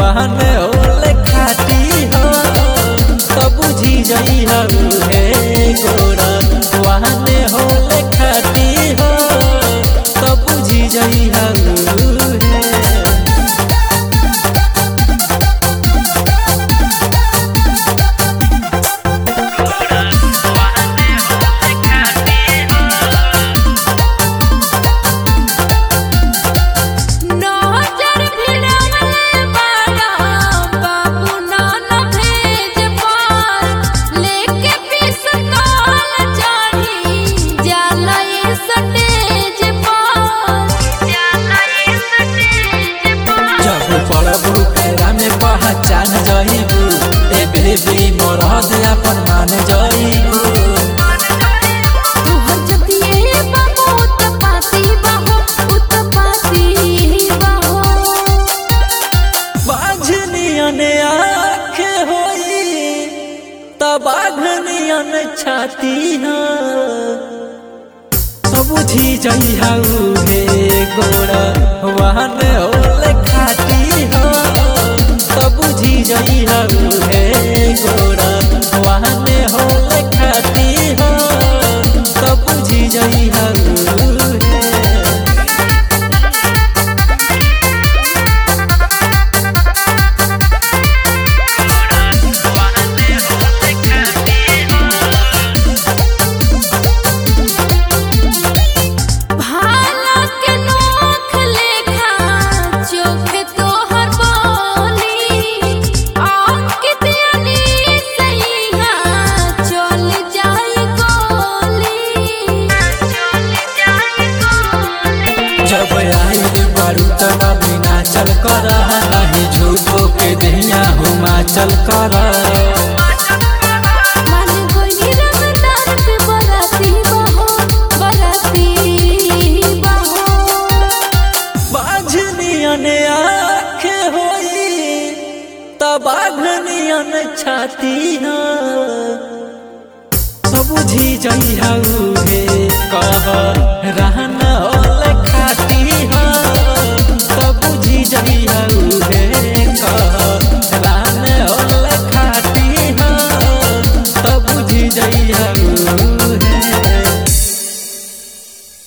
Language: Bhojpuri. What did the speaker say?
बहने होले खाती हो तो बुझी जई हे गोरा बहने होले खाती हो तो बुझी जई हे। पहचान जाइबू ए बेबी मरद अपन मान जाइबू तोहर जतिए बहुत पाती बाहो उत पाती बाहो बाझनियन आँख होई त बाघनियन छाती हो तो बुझी जई हे गोरा वहन होले खाती हो तो बुझी जई हे गोरा वहन होले खाती हो तो बुझी जई हे। जब आई बारू तना बिना चल कर नहीं झूठो के दहिया हुमा चल कर बाझनियन आँख होई त बाघनियन छाती हो तो बुझी जई हे कह रहा